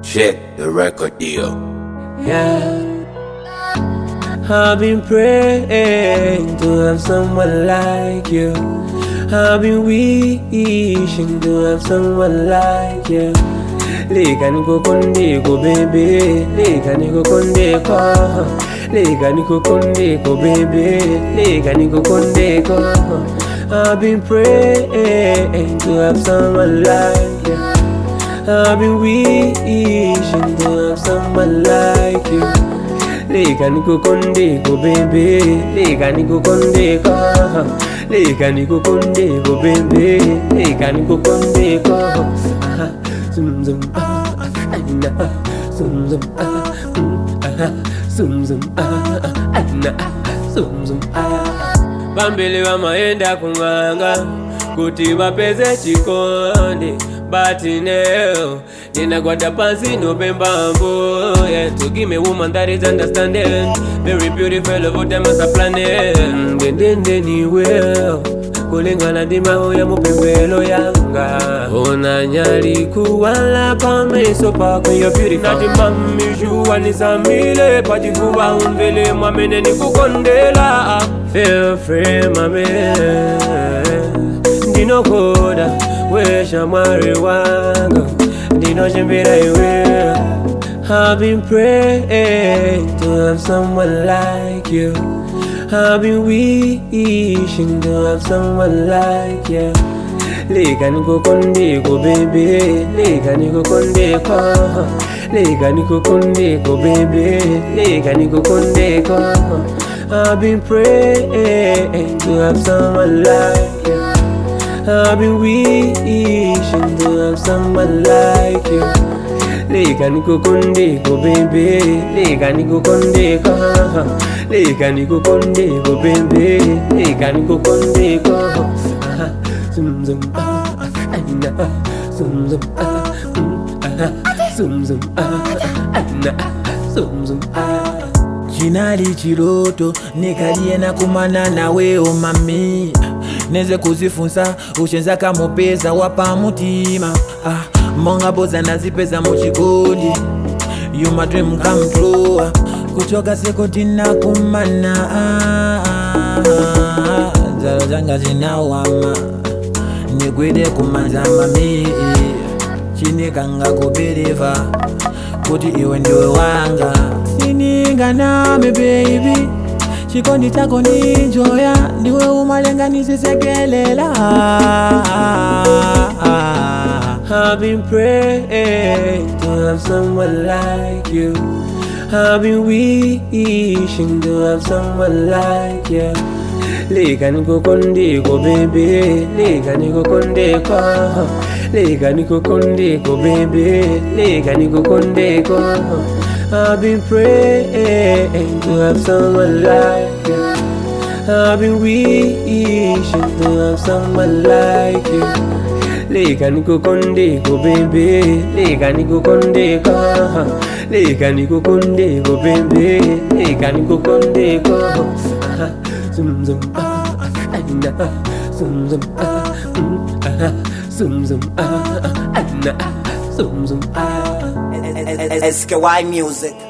Check the record deal. Yeah, I've been praying to have someone like you. I've been wishing to have someone like you. Leka niko kondeko baby, leka niko kondeko, leka niko kondeko baby, leka niko kondeko. I've been praying to have someone like you. I've been wishing to have someone like you. Leka niko kondeko baby, leka niko kondeko, leka niko kondeko baby, leka niko kondeko. Zoom zoom na, zoom zoom zoom zoom na, zoom zoom. Bambili wamaenda kunganga kuti bapeze chikondi, but now ninakwata pansi no bembambo. Yeah, to give me a woman that is understanding, very beautiful of what them as a planning. Then anywhere kulingana ndi maho ya mupembelo yanga. Ona nyali kuwala pameso pako ya beautiful. Nati mami juwa nizamile pachifuwa umvele mwamene nikukondela. Feel free mami, ndino koda wesha mwari wanga, ndino chembira iwe. I've been praying to have someone like you. I've been wishing to have someone like you. Leka niko kondeko baby, leka niko kondeko, leka niko kondeko baby, leka niko kondeko. I've been praying to have someone like you. I've been wishing to have someone like you. Leka niko kondeko baby, leka niko kondeko, leka niko kondeko baby, leka niko kondeko. Zoom zoom na, zoom zoom zoom zoom na, zoom zoom. Chinali chiroto nikalie na kumana nawe o mami, neze kuzifunza ushenza kamupeza wapa mutima. Monga boza nazipeza muchikondi, you my dream come true. Kuchoka sekoti na kumana, zalo zanga zinawama, nikwede kumanza mami. Chinikanga kubeliva kuti iwe ndiwe wanga. Sininga nami baby, chikondi chako ninjoya, ndiwe umalenga nisisekelela. I've been praying to have someone like you. I've been wishing to have someone like you. Leka niko kondeko baby, leka niko kondeko, leka niko kondeko baby, leka niko kondeko. I've been praying to have someone like you. I've been wishing to have someone like you. Leka niko kondeko baby, leka niko kondeko, leka niko kondeko baby, leka niko kondeko. Zoom zoom na, zoom zoom zoom zoom na, zoom zoom. SKY Music.